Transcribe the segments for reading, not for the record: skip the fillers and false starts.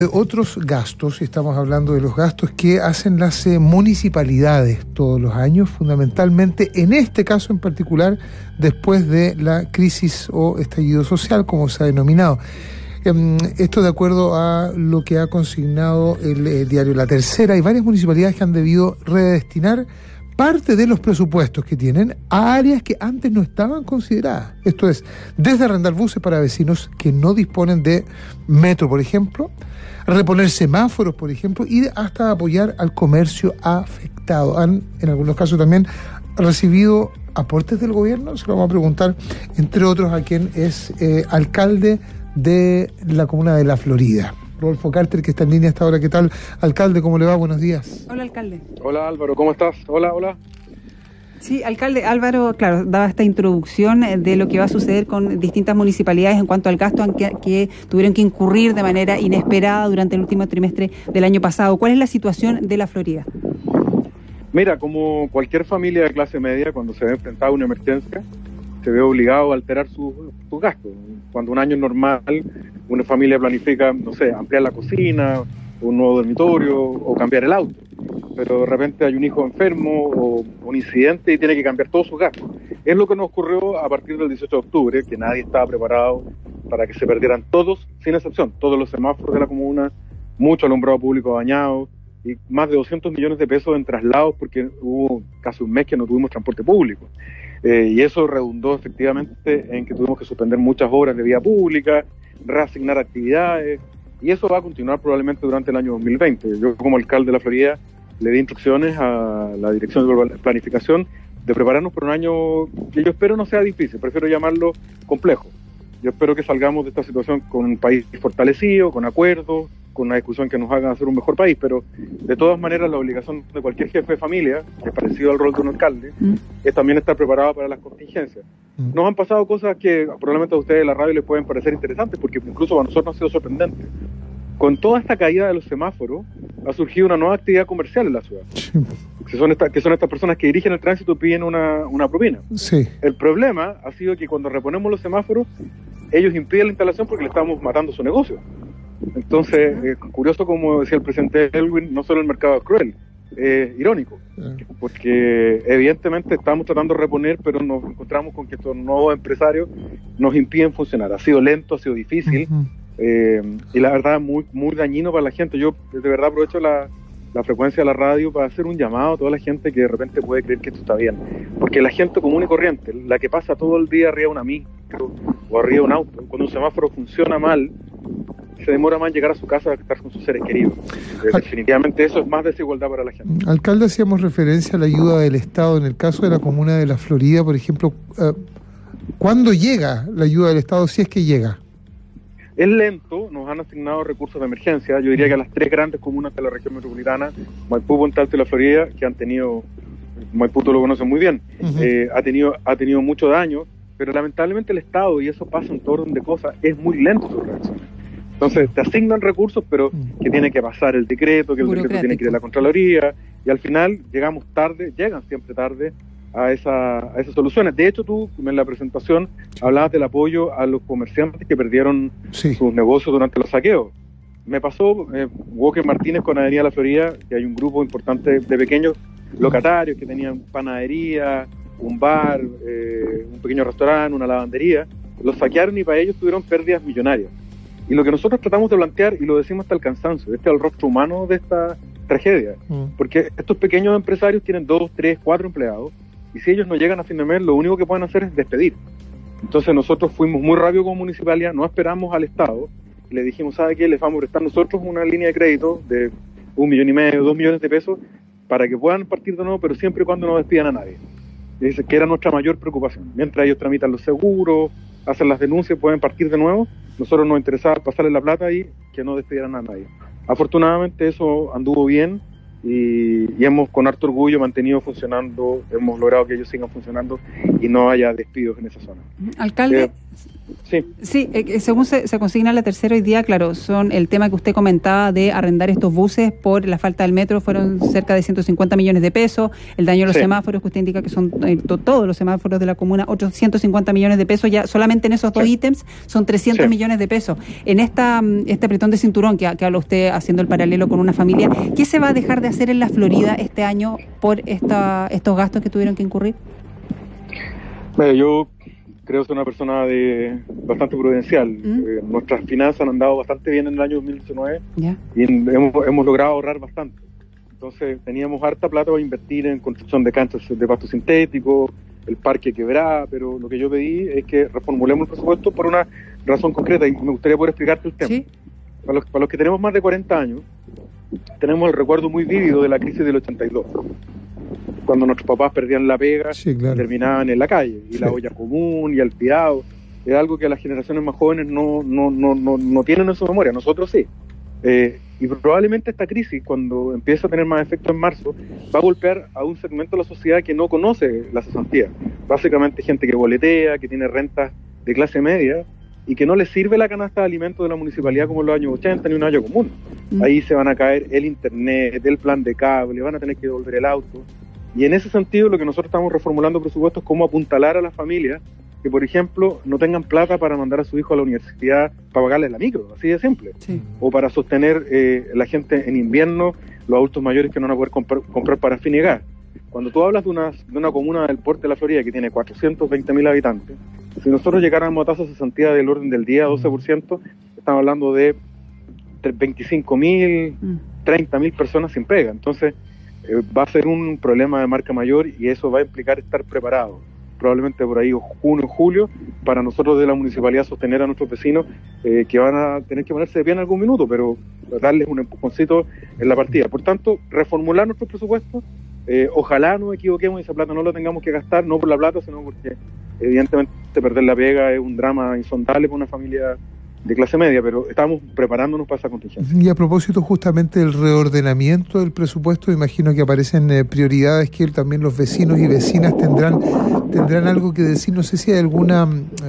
Otros gastos, estamos hablando de los gastos que hacen las municipalidades todos los años, fundamentalmente en este caso en particular, después de la crisis o estallido social, como se ha denominado. Esto de acuerdo a lo que ha consignado el diario La Tercera. Hay varias municipalidades que han debido redestinar parte de los presupuestos que tienen a áreas que antes no estaban consideradas. Esto es, desde arrendar buses para vecinos que no disponen de metro, por ejemplo, reponer semáforos, por ejemplo, y hasta apoyar al comercio afectado. Han, en algunos casos también, recibido aportes del gobierno. Se lo vamos a preguntar, entre otros, a quien es alcalde de la comuna de La Florida, Rodolfo Carter, que está en línea hasta ahora. ¿Qué tal, alcalde? ¿Cómo le va? Buenos días. Hola, alcalde. Hola, Álvaro, ¿cómo estás? Hola. Sí, alcalde, Álvaro, claro, daba esta introducción de lo que va a suceder con distintas municipalidades en cuanto al gasto que tuvieron que incurrir de manera inesperada durante el último trimestre del año pasado. ¿Cuál es la situación de La Florida? Mira, como cualquier familia de clase media, cuando se ve enfrentada a una emergencia, se ve obligado a alterar sus gastos. Cuando un año es normal, una familia planifica, no sé, ampliar la cocina, un nuevo dormitorio o cambiar el auto. Pero de repente hay un hijo enfermo o un incidente y tiene que cambiar todos sus gastos. Es lo que nos ocurrió a partir del 18 de octubre, que nadie estaba preparado para que se perdieran todos, sin excepción, todos los semáforos de la comuna, mucho alumbrado público dañado y más de 200 millones de pesos en traslados porque hubo casi un mes que no tuvimos transporte público. Y eso redundó efectivamente en que tuvimos que suspender muchas obras de vía pública, reasignar actividades, y eso va a continuar probablemente durante el año 2020. Yo como alcalde de La Florida le di instrucciones a la Dirección de Planificación de prepararnos para un año que yo espero no sea difícil, prefiero llamarlo complejo. Yo espero que salgamos de esta situación con un país fortalecido, con acuerdos, con una discusión que nos haga hacer un mejor país, pero de todas maneras la obligación de cualquier jefe de familia, que es parecido al rol de un alcalde, es también estar preparado para las contingencias. Nos han pasado cosas que probablemente a ustedes de la radio les pueden parecer interesantes, porque incluso para nosotros ha sido sorprendente. Con toda esta caída de los semáforos, ha surgido una nueva actividad comercial en la ciudad, que son estas personas que dirigen el tránsito y piden una propina. Sí. El problema ha sido que cuando reponemos los semáforos, ellos impiden la instalación porque le estamos matando su negocio. Entonces, curioso como decía el presidente Elwin, no solo el mercado es cruel, es irónico, porque evidentemente estamos tratando de reponer, pero nos encontramos con que estos nuevos empresarios nos impiden funcionar. Ha sido lento, ha sido difícil, y la verdad muy, muy dañino para la gente. Yo de verdad aprovecho la frecuencia de la radio para hacer un llamado a toda la gente que de repente puede creer que esto está bien, porque la gente común y corriente, la que pasa todo el día arriba de una micro o arriba de un auto, cuando un semáforo funciona mal, se demora más en llegar a su casa a estar con sus seres queridos. Definitivamente eso es más desigualdad para la gente. Alcalde, hacíamos referencia a la ayuda del Estado. En el caso de la comuna de La Florida, por ejemplo, ¿cuándo llega la ayuda del Estado, si es que llega? Es lento, nos han asignado recursos de emergencia. Yo diría que a las tres grandes comunas de la región metropolitana, Maipú, Puente Alto y La Florida, que han tenido, Maipú tú lo conoces muy bien, ha tenido mucho daño, pero lamentablemente el Estado, y eso pasa en todo orden de cosas, es muy lento su reacción. Entonces te asignan recursos, pero que tiene que pasar el decreto, que el decreto tiene que ir a la Contraloría, y al final llegan siempre tarde a esas soluciones. De hecho, tú en la presentación hablabas del apoyo a los comerciantes que perdieron sus negocios durante los saqueos. Me pasó Walker Martínez con Avenida La Florida, que hay un grupo importante de pequeños locatarios que tenían panadería, un bar, un pequeño restaurante, una lavandería. Los saquearon y para ellos tuvieron pérdidas millonarias. Y lo que nosotros tratamos de plantear, y lo decimos hasta el cansancio, este es el rostro humano de esta tragedia, porque estos pequeños empresarios tienen 2, 3, 4 empleados, y si ellos no llegan a fin de mes, lo único que pueden hacer es despedir. Entonces nosotros fuimos muy rápido como municipalidad, no esperamos al Estado, y le dijimos, ¿sabe qué? Les vamos a prestar nosotros una línea de crédito de 1,5 millones, 2 millones de pesos, para que puedan partir de nuevo, pero siempre y cuando no despidan a nadie. Y dice que era nuestra mayor preocupación. Mientras ellos tramitan los seguros, hacen las denuncias, pueden partir de nuevo, nosotros nos interesaba pasarle la plata y que no despidieran a nadie. Afortunadamente eso anduvo bien y hemos con harto orgullo mantenido funcionando, hemos logrado que ellos sigan funcionando y no haya despidos en esa zona. Alcalde, Sí, según se consigna la tercera hoy día, claro, son el tema que usted comentaba de arrendar estos buses por la falta del metro, fueron cerca de 150 millones de pesos, el daño a los semáforos, que usted indica que son todos los semáforos de la comuna, 850 millones de pesos, ya solamente en esos dos ítems son 300 millones de pesos. En este apretón de cinturón que habla usted haciendo el paralelo con una familia, ¿qué se va a dejar de hacer en la Florida este año por estos gastos que tuvieron que incurrir? Yo creo que soy una persona bastante prudencial. Nuestras finanzas han andado bastante bien en el año 2019 y hemos logrado ahorrar bastante. Entonces teníamos harta plata para invertir en construcción de canchas de pasto sintético, el parque Quebrada, pero lo que yo pedí es que reformulemos el presupuesto por una razón concreta y me gustaría poder explicarte el tema. ¿Sí? Para los que tenemos más de 40 años, tenemos el recuerdo muy vívido de la crisis del 82. Cuando nuestros papás perdían la pega, terminaban en la calle, y la olla común, y el pirado, es algo que las generaciones más jóvenes no tienen en su memoria, nosotros sí. Y probablemente esta crisis, cuando empieza a tener más efecto en marzo, va a golpear a un segmento de la sociedad que no conoce la cesantía. Básicamente gente que boletea, que tiene rentas de clase media, y que no les sirve la canasta de alimentos de la municipalidad como en los años 80 ni un año común. Ahí se van a caer el internet, el plan de cable, van a tener que devolver el auto. Y en ese sentido lo que nosotros estamos reformulando presupuestos es cómo apuntalar a las familias que, por ejemplo, no tengan plata para mandar a su hijo a la universidad para pagarle la micro, así de simple. O para sostener la gente en invierno, los adultos mayores que no van a poder comprar parafina y gas. Cuando tú hablas de una comuna del porte de la Florida que tiene 420.000 habitantes, si nosotros llegáramos a tasas de cesantía del orden del día, 12%, estamos hablando de 25.000, 30.000 personas sin pega. Entonces, va a ser un problema de marca mayor y eso va a implicar estar preparado, probablemente por ahí junio, julio, para nosotros de la municipalidad sostener a nuestros vecinos que van a tener que ponerse de pie en algún minuto, pero darles un empujoncito en la partida. Por tanto, reformular nuestros presupuestos, ojalá no equivoquemos y esa plata no la tengamos que gastar, no por la plata, sino porque evidentemente perder la pega es un drama insondable para una familia de clase media, pero estamos preparándonos para esa contingencia. Y a propósito justamente del reordenamiento del presupuesto, imagino que aparecen prioridades que también los vecinos y vecinas tendrán algo que decir. No sé si hay alguna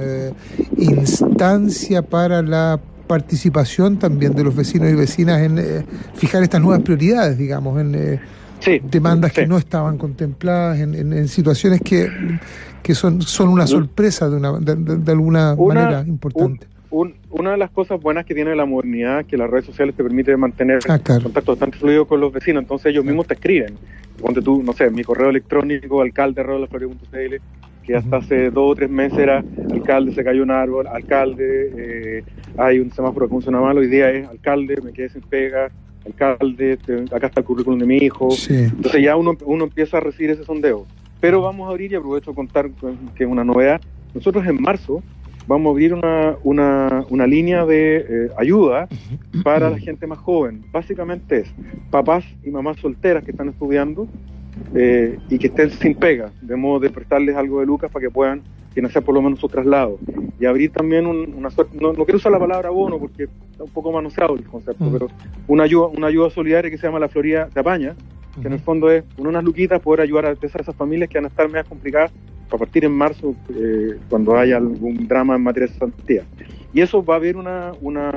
instancia para la participación también de los vecinos y vecinas en fijar estas nuevas prioridades, digamos, en demandas que no estaban contempladas, en situaciones que son una sorpresa de alguna manera importante. Una de las cosas buenas que tiene la modernidad es que las redes sociales te permiten mantener contacto bastante fluido con los vecinos, entonces ellos mismos te escriben. Ponte tú, no sé, mi correo electrónico, alcalde@lafloria.cl, que hasta hace 2 o 3 meses era alcalde, se cayó un árbol, alcalde, hay un semáforo que funciona mal, hoy día es alcalde, me quedé sin pega, alcalde, acá está el currículum de mi hijo. Entonces ya uno empieza a recibir ese sondeo. Pero vamos a abrir, y aprovecho de contar que es una novedad, nosotros en marzo vamos a abrir una línea de ayuda para la gente más joven. Básicamente es papás y mamás solteras que están estudiando y que estén sin pega, de modo de prestarles algo de lucas para que puedan financiar por lo menos su traslado. Y abrir también una suerte, no quiero usar la palabra bono porque está un poco manoseado el concepto, pero una ayuda solidaria que se llama La Florida Te Apaña, que en el fondo es con unas luquitas poder ayudar a esas familias que van a estar más complicadas para partir en marzo cuando haya algún drama en materia de cesantía. Y eso va a haber una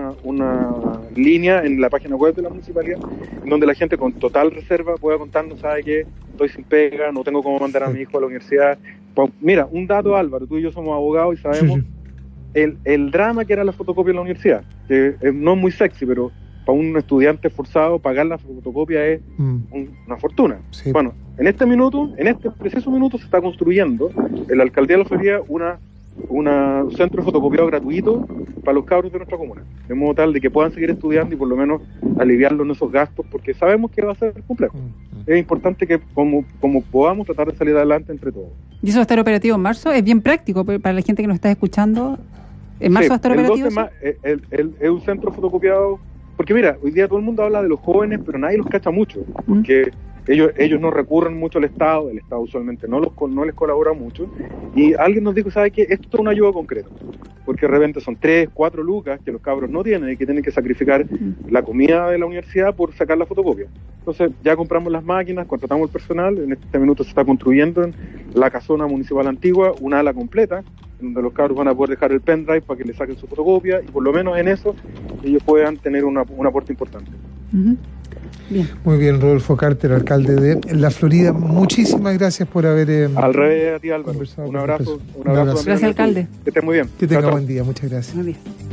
línea en la página web de la municipalidad en donde la gente con total reserva pueda contarnos, sabe que estoy sin pega, no tengo cómo mandar a mi hijo a la universidad. Pues, mira, un dato, Álvaro, tú y yo somos abogados y sabemos el drama que era la fotocopia en la universidad, que no es muy sexy, pero para un estudiante forzado pagar la fotocopia es una fortuna. Bueno, en este preciso minuto se está construyendo en la alcaldía de La Florida un centro de fotocopiado gratuito para los cabros de nuestra comuna, de modo tal de que puedan seguir estudiando y por lo menos aliviarlos en esos gastos, porque sabemos que va a ser complejo. Es importante que como podamos tratar de salir adelante entre todos. ¿Y eso va a estar operativo en marzo? Es bien práctico para la gente que nos está escuchando. ¿En marzo va a estar operativo? Es un centro fotocopiado. Porque mira, hoy día todo el mundo habla de los jóvenes, pero nadie los cacha mucho, porque ellos no recurren mucho al Estado, el Estado usualmente no les colabora mucho, y alguien nos dijo, ¿sabe qué? Esto es una ayuda concreta, porque de repente son 3, 4 lucas que los cabros no tienen y que tienen que sacrificar la comida de la universidad por sacar la fotocopia. Entonces ya compramos las máquinas, contratamos el personal, en este minuto se está construyendo en la casona municipal antigua una ala completa, donde los cabros van a poder dejar el pendrive para que le saquen su fotocopia, y por lo menos en eso ellos puedan tener un aporte importante. Bien. Muy bien, Rodolfo Carter, alcalde de La Florida, muchísimas gracias por haber al revés a ti, Álvaro. Un abrazo. Gracias, alcalde. Que estés muy bien. Que tenga buen día, muchas gracias.